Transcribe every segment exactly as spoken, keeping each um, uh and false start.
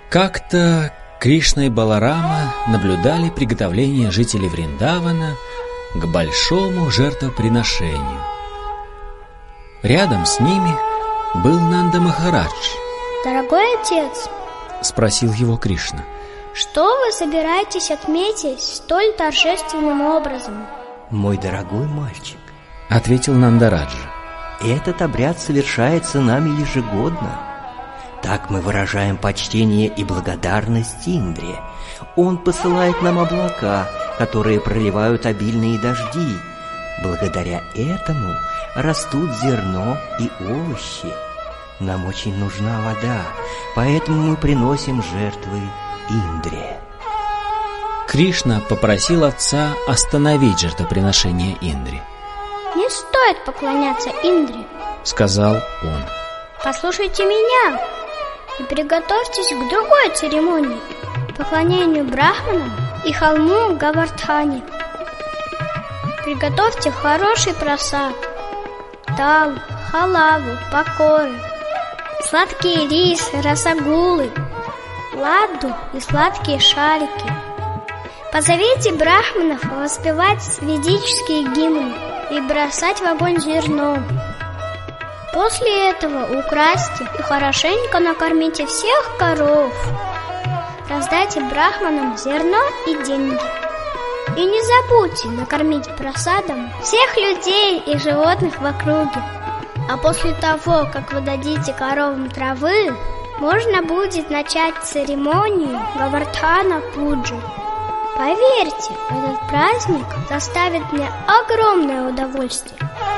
Как-то Кришна и Баларама наблюдали приготовление жителей Вриндавана к большому жертвоприношению. Рядом с ними был Нанда Махарадж. «Дорогой отец», — спросил его Кришна, — «что вы собираетесь отметить столь торжественным образом?» «Мой дорогой мальчик», — ответил Нандараджа, — «этот обряд совершается нами ежегодно. Так мы выражаем почтение и благодарность Индре. Он посылает нам облака, которые проливают обильные дожди. Благодаря этому растут зерно и овощи. Нам очень нужна вода, поэтому мы приносим жертвы Индре». Кришна попросил отца остановить жертвоприношение Индре. «Не стоит поклоняться Индре», — сказал он. «Послушайте меня и приготовьтесь к другой церемонии — поклонению брахманам и холму Гавардхани. Приготовьте хороший прасад, дал, халаву, покоры, сладкий рис, расагулы, ладду и сладкие шарики. Позовите брахманов воспевать ведические гимны и бросать в огонь зерно. После этого украсьте и хорошенько накормите всех коров. Раздайте брахманам зерно и деньги. И не забудьте накормить просадом всех людей и животных в округе. А после того, как вы дадите коровам травы, можно будет начать церемонию Гавардхана Пуджи. Поверьте, этот праздник доставит мне огромное удовольствие».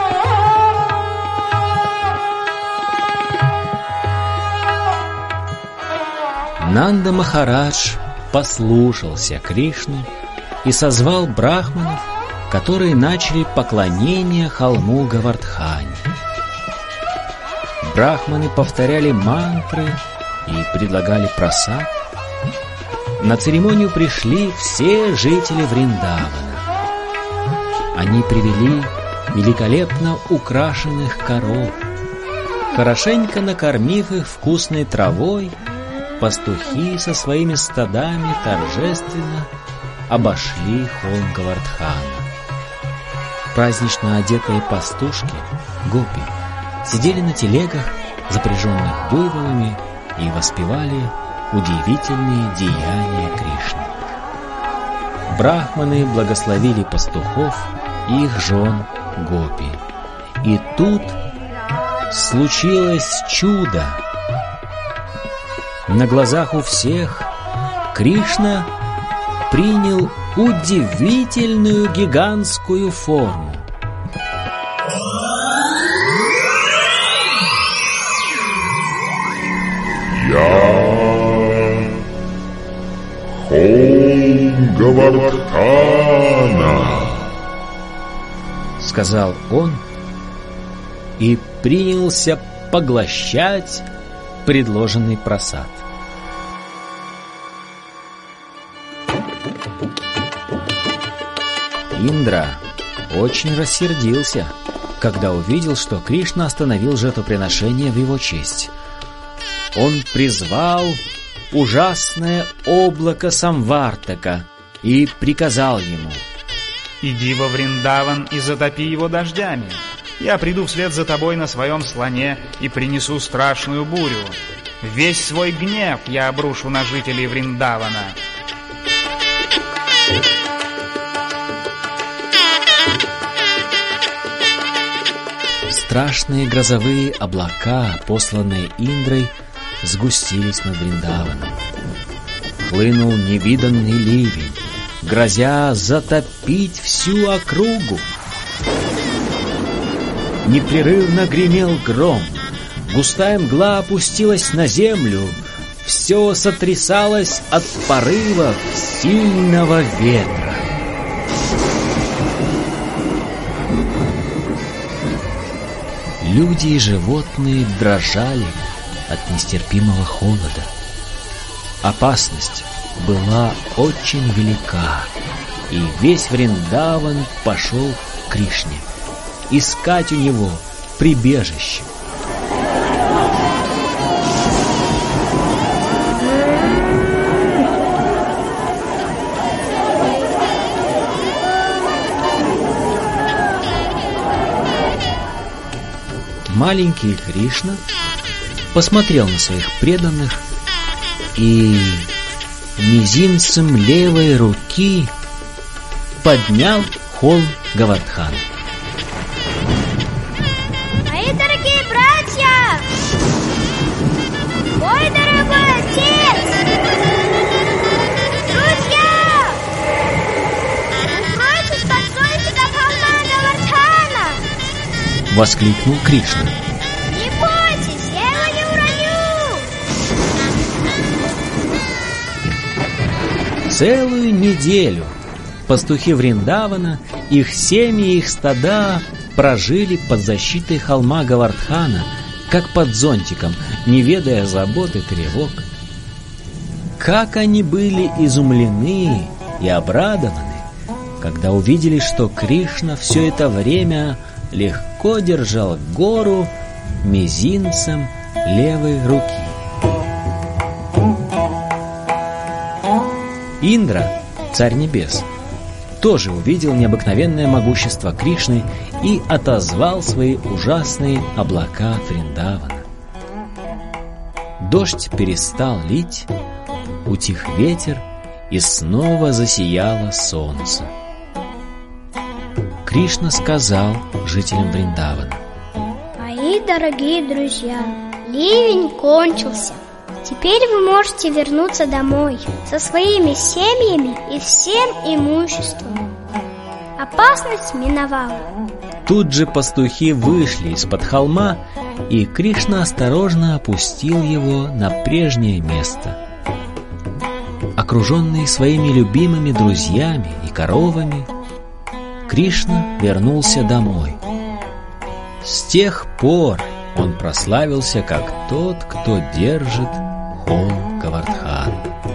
Нанда Махарадж послушался Кришну и созвал брахманов, которые начали поклонение холму Гавардхани. Брахманы повторяли мантры и предлагали прасад. На церемонию пришли все жители Вриндавана. Они привели великолепно украшенных коров. Хорошенько накормив их вкусной травой, пастухи со своими стадами торжественно обошли холм Гавардхана. Празднично одетые пастушки, гопи, сидели на телегах, запряженных буйволами, и воспевали удивительные деяния Кришны. Брахманы благословили пастухов и их жен гопи. И тут случилось чудо. На глазах у всех Кришна принял удивительную гигантскую форму. «Я холм Гавардхана», — сказал он и принялся поглощать предложенный прасад. Индра очень рассердился, когда увидел, что Кришна остановил жертвоприношение в его честь. Он призвал ужасное облако Самвартака и приказал ему: «Иди во Вриндаван и затопи его дождями. Я приду вслед за тобой на своем слоне и принесу страшную бурю. Весь свой гнев я обрушу на жителей Вриндавана». Страшные грозовые облака, посланные Индрой, сгустились над Вриндаваном. Хлынул невиданный ливень, грозя затопить всю округу. Непрерывно гремел гром, густая мгла опустилась на землю, все сотрясалось от порывов сильного ветра. Люди и животные дрожали от нестерпимого холода. Опасность была очень велика, и весь Вриндаван пошел к Кришне искать у него прибежище. маленький Кришна посмотрел на своих преданных и мизинцем левой руки поднял холм Говардхана. Мои дорогие братья! Мой дорогой отец! Друзья! Укройтесь под зонтиком холма Говардхана! Воскликнул Кришна. Не бойтесь, я его не уроню! Целую неделю пастухи Вриндавана, их семьи, их стада прожили под защитой холма Говардхана, как под зонтиком, не ведая забот и тревог. Как они были изумлены и обрадованы, когда увидели, что Кришна все это время легко держал гору мизинцем левой руки. Индра, царь небес, тоже увидел необыкновенное могущество Кришны и отозвал свои ужасные облака от Вриндавана. Дождь перестал лить, утих ветер, и снова засияло солнце. Кришна сказал жителям Вриндавана: Мои дорогие друзья, ливень кончился. Теперь вы можете вернуться домой со своими семьями и всем имуществом. Опасность миновала. Тут же пастухи вышли из-под холма, и Кришна осторожно опустил его на прежнее место. Окруженный своими любимыми друзьями и коровами, Кришна вернулся домой. С тех пор он прославился как тот, кто держит холм Говардхана.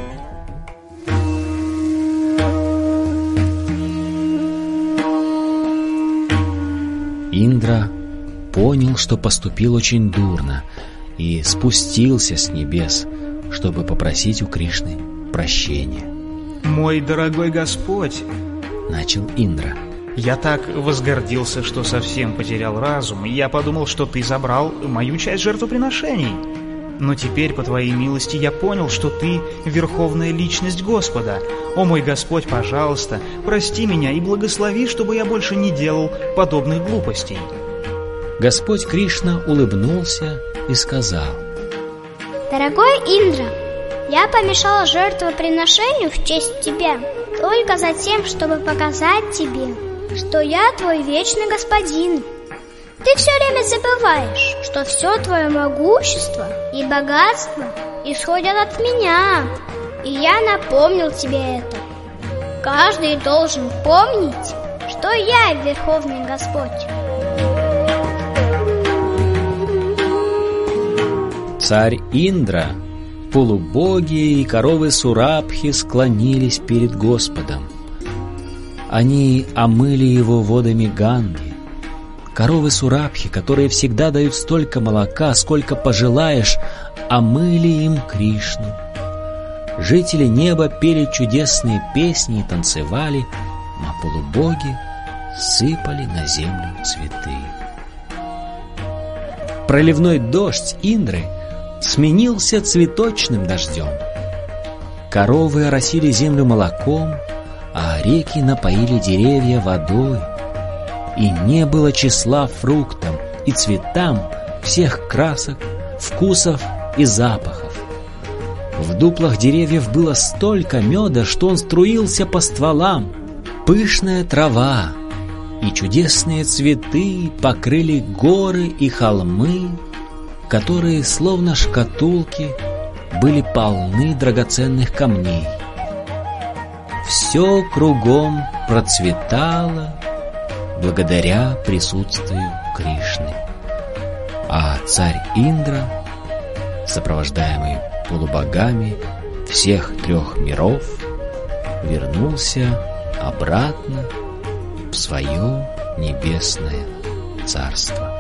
Индра понял, что поступил очень дурно, и спустился с небес, чтобы попросить у Кришны прощения. «Мой дорогой Господь!» — начал Индра. «Я так возгордился, что совсем потерял разум, и я подумал, что ты забрал мою часть жертвоприношений. Но теперь, по твоей милости, я понял, что ты верховная личность Господа. О мой Господь, пожалуйста, прости меня и благослови, чтобы я больше не делал подобных глупостей». Господь Кришна улыбнулся и сказал: Дорогой Индра, я помешал жертвоприношению в честь тебя только за тем, чтобы показать тебе, что я твой вечный господин. Ты все время забываешь, что все твое могущество и богатство исходят от меня, и я напомнил тебе это. Каждый должен помнить, что я Верховный Господь. Царь Индра, полубоги и коровы Сурабхи склонились перед Господом. Они омыли его водами Ганги. Коровы Сурабхи, которые всегда дают столько молока, сколько пожелаешь, омыли им Кришну. Жители неба пели чудесные песни и танцевали, а полубоги сыпали на землю цветы. Проливной дождь Индры сменился цветочным дождем. Коровы оросили землю молоком, а реки напоили деревья водой. И не было числа фруктам и цветам всех красок, вкусов и запахов. В дуплах деревьев было столько меда, что он струился по стволам. Пышная трава и чудесные цветы покрыли горы и холмы, которые, словно шкатулки, были полны драгоценных камней. Все кругом процветало благодаря присутствию Кришны. А царь Индра, сопровождаемый полубогами всех трех миров, вернулся обратно в свое небесное царство.